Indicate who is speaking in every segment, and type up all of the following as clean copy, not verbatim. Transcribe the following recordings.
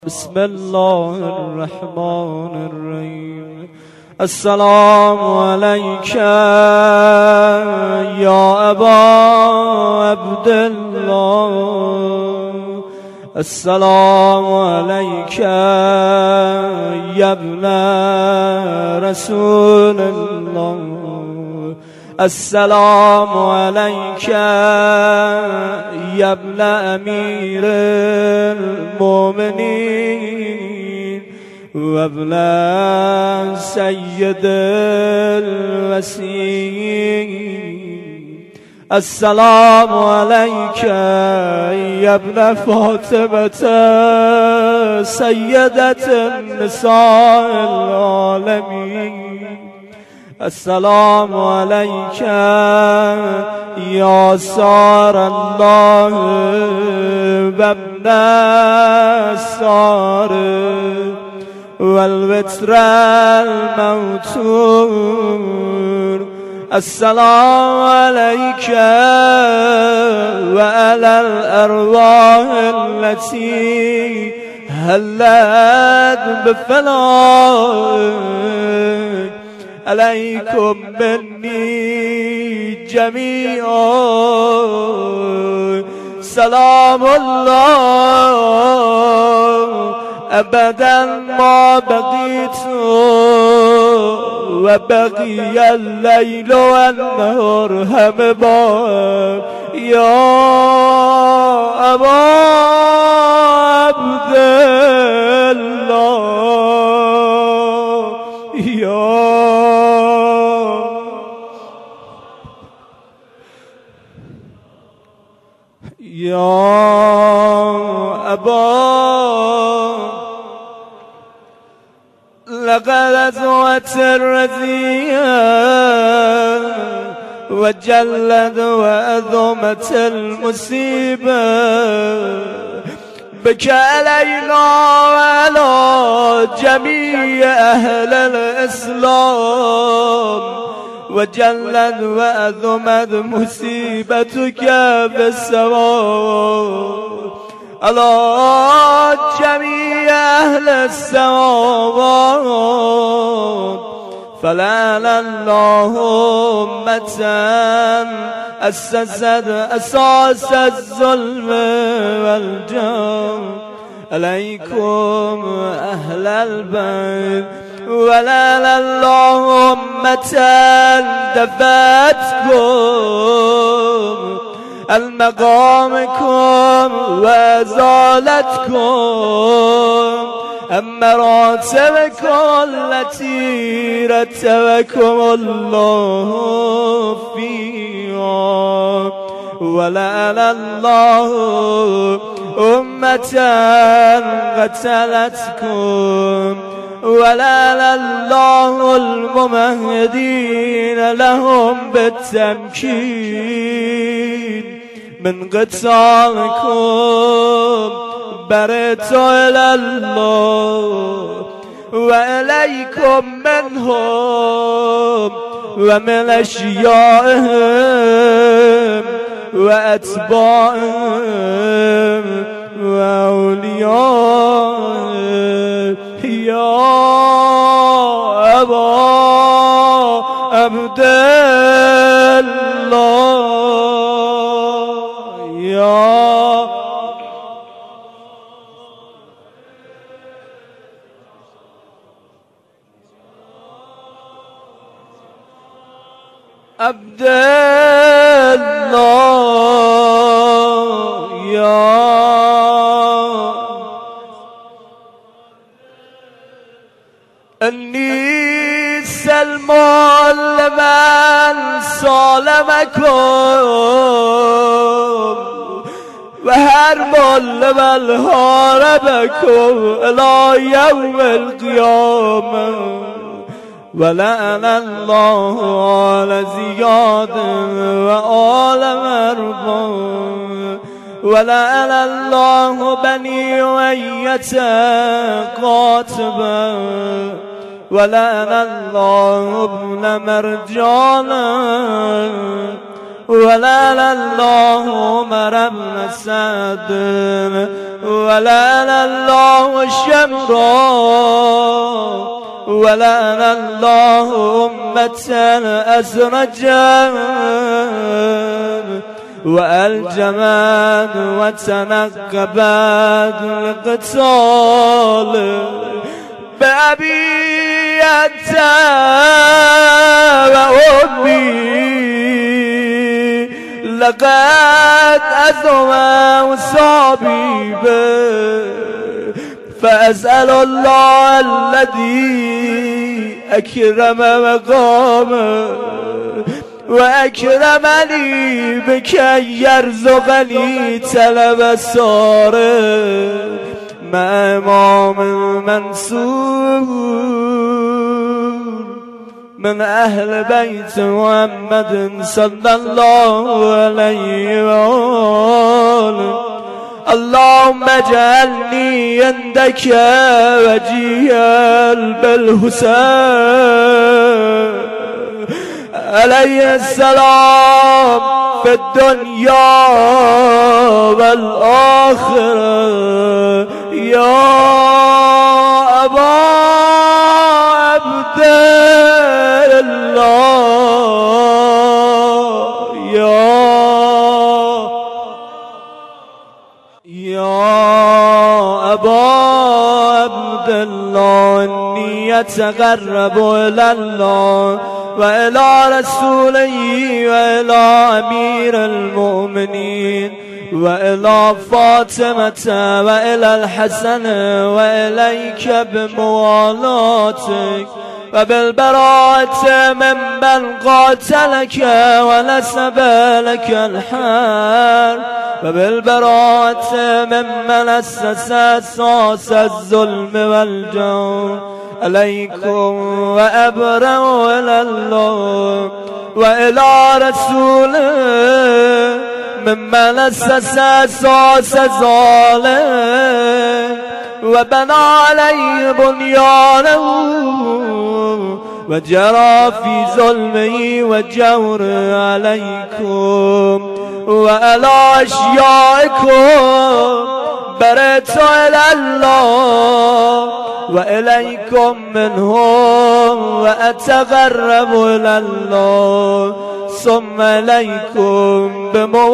Speaker 1: بسم الله الرحمن الرحيم. السلام عليك يا أبا عبد الله، السلام عليك يا ابن رسول الله، السلام عليك يا ابن أمير المؤمنين وابن سيد الوسيم، السلام عليك يا ابن فاطمة سيدة النساء العالمين، السلام عليك يا سار الله وابن السار والوتر الموتور، السلام عليك وعلى الأرواح التي هلت بفنائك، عليكم مني جميعا سلام الله أبدا ما بقيت وبقي الليل والنهار هم باب يا أبا عبد الله، يا أبا لقد أزوت الرزية وجلد وأذمت المصيبة، بكى علينا وعلى جميع أهل الإسلام، وجلد وأذمت مصيبتك في السماء على جميع أهل السماوات، فلعن الله أمة أسست أساس الظلم والجور، عليكم أهل البيت، ولعن الله أمة دفعتكم عن مقامكم وازالتكم عن مراتبكم التي رتبكم الله فيها، ولعن الله أمة قتلتكم، ولعن الله الممهدين لهم بالتمكين من قتالكم، برئت إلى الله وإليكم منهم ومن أشيائهم وأتباعهم وأوليائهم، يا أبا عبد الله، يا عبد الله، يا أني سلمان لمن سالمكم وهرب لمن هاربكم إلى يوم القيامة، ولعن الله آل زياد وآل مرضى، ولعن الله بني أمية قاتبا، ولعن الله ابن مرجانا، ولعن الله عمر بن سعد ولعن الله الشمراء ولعن الله أمة أزرجا وألجمت وتنقبت القتال بأبي أنت وأمي لقد أزوى وصابي فأسأل الله الذي أكرم مقامه وأكرمني بك يرزقني تلب السار مع إمام منصور من أهل بيت محمد صلى الله عليه وآله. اللهم اجعلني عندك وجيها بالحسين عليه السلام في الدنيا والآخرة يا أبا عبد الله يا أبا عبد الله إني يتقرب إلى الله وإلى رسوله وإلى أمير المؤمنين وإلى فاطمة وإلى الحسن وإليك بموالاتك وبالبراءة ممن قاتلك ونسب لك الحال وبالبراءة ممن أسس أساس الظلم والجور عليكم وأبرأ إلى الله وإلى رسوله ممن أسس أساس ظالم وبنى عليه بنيانه وجرى في ظلمه وجور عليكم وعلى أشيائكم برئت إلى الله وإليكم منهم وأتقرب إلى الله ثم إليكم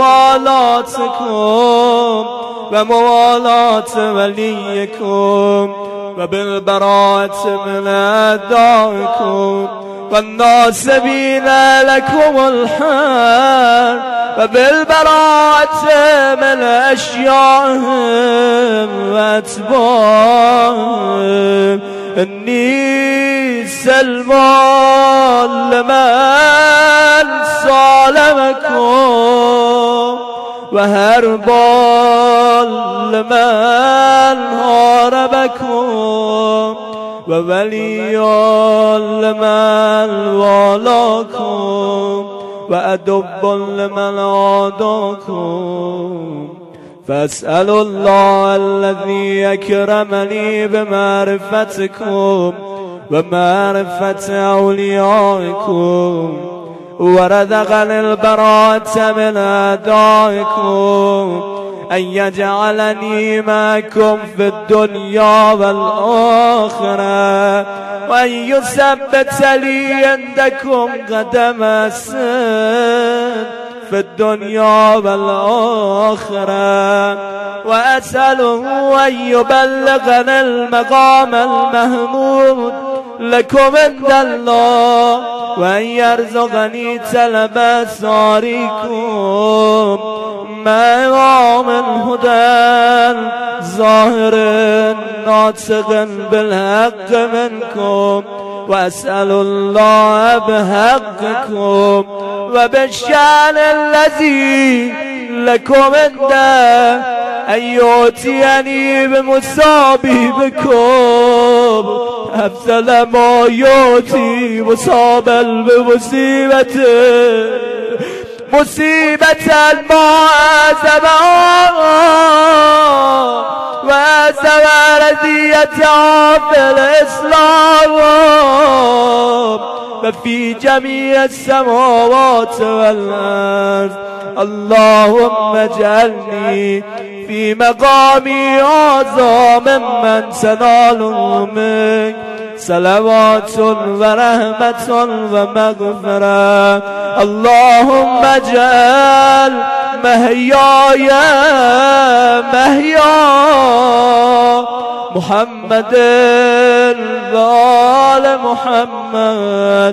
Speaker 1: بموالاتكم وموالاة وليكم وبالبراءة من أعدائكم والناصبين لكم الحال وبالبراءة من أشيائهم وأتباعهم إني سلمان لمن صالمكم وهربان لمن هاربكم ووليا لمن والاكم وأدب لمن عاداكم فاسأل الله الذي أكرمني بمعرفتكم ومعرفة أوليائكم ورزقني البراءة من أعدائكم أن يجعلني معكم في الدنيا والآخرة وأن يثبت لي عندكم قدم الصدق في الدنيا والآخرة وأسأله أن يبلغني المقام المحمود لكم عند الله وأن يرزقني تلب ساريكم مع إمام الهدى ظاهر ناطق بالحق منكم وأسأل الله بحقكم وبالشأن الذي لكم عنده أن يؤتيني بمصابي بكم أفضل ما يؤتي مصابا بمصيبته مصيبة ما أعزبها وأعزب الذي ذريتها في الإسلام وفي جميع السماوات والأرض. اللهم اجعلني في مقامي هذا ممن تناله منك صلوات ورحمة ومغفرة. اللهم اجعل محياي محيا محمد وآل محمد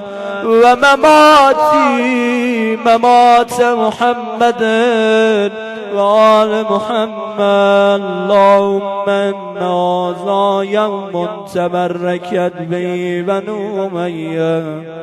Speaker 1: ومماتي ممات محمد وآل محمد. اللهم إنا يوم تبركت به بنو أمية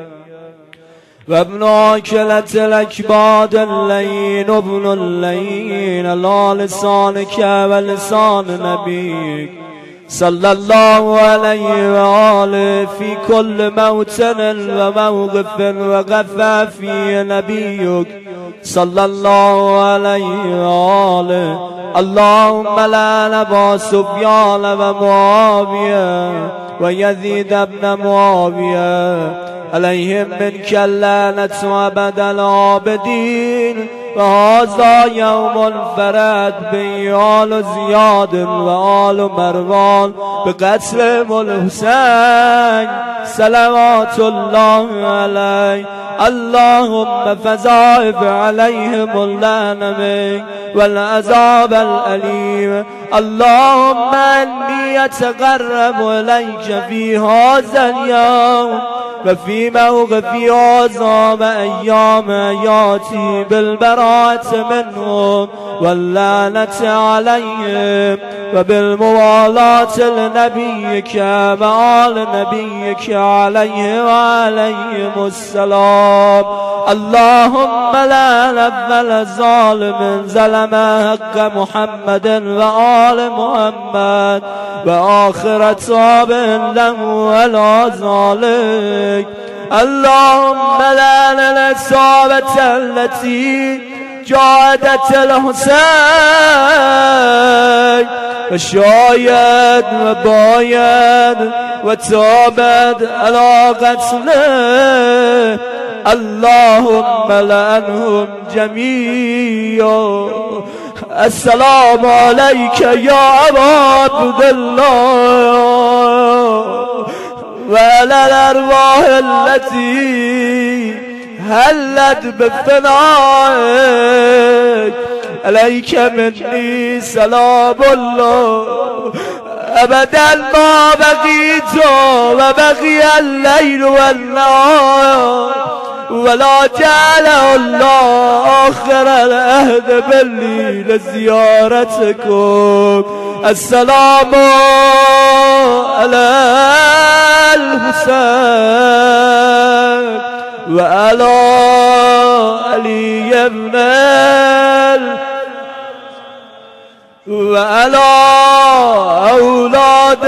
Speaker 1: وابن عاكلة الأكباد اللين وابن اللين على لسانك ولسان نبيك صلى الله عليه وآله في كل موطن وموقف وقف فيه نبيك صلى الله عليه وآله. اللهم لعن أبا سفيان ومعاوية ويزيد بن معاوية عليهم منك اللعنة أبد العابدين. وهذا يوم الفرد بآل زياد وآل مروان بقتلهم الحسين صلوات الله عليه. اللهم فزائف عليهم اللعنة والعذاب الأليم. اللهم إني أتقرب إليك في هذا اليوم وفي موقف هذا وأيام ياتي بالبراءة منهم واللعنة عليهم وبالموالاة لنبيك وآل نبيك عليه وعليهم السلام. اللهم لا نبل ظالم ظلم حق محمد وآل محمد وآخر تاب له ولا ذلك. اللهم لا الإصابة التي جاهدت الحسين وشايد وبايد وتابد على قتله. اللهم لعنهم جميعا. السلام عليك يا أبا عبد الله وعلى الأرواح التي هلت بفنائك. عليك مني سلام الله أبدا ما بقيت وبقي الليل والنهار ولا جعل الله آخر العهد مني لزيارتكم. السلام على الحسين وعلى علي بن وعلى أولاد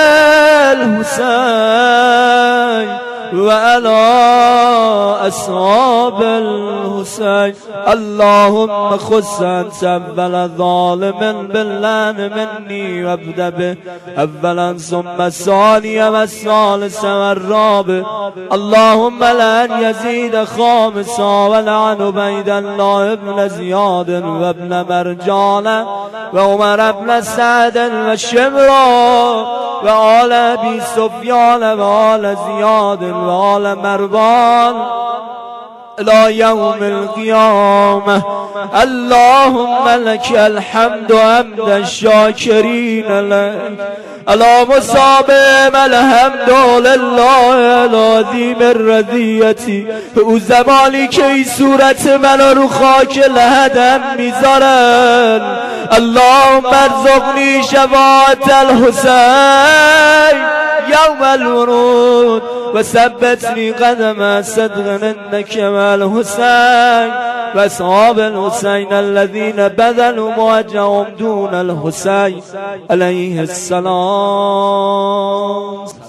Speaker 1: الحسين وعلى أصحاب الحسين. اللهم خص أنت أول ظالم باللعن مني وابدأ به أولا ثم الثاني والثالث والرابع. اللهم لعن يزيد خامسا ولعن عبيد الله بن زياد وابن مرجان وعمر بن سعد وشمرا وآل أبي سفيان وآل زياد وآل مروان إلى يوم القيامة. اللهم لك الحمد حمد الشاكرين لك على مصابهم. الحمد لله العظيم الرضیتی او زمانی که این صورت من رو خاک لحدم میذارن. اللهم ارزقنی شفاعت الحسین يوم الورود وثبتني قدم صدق انك مع الحسين واصحاب الحسين الذين بذلوا موجههم دون الحسين عليه السلام.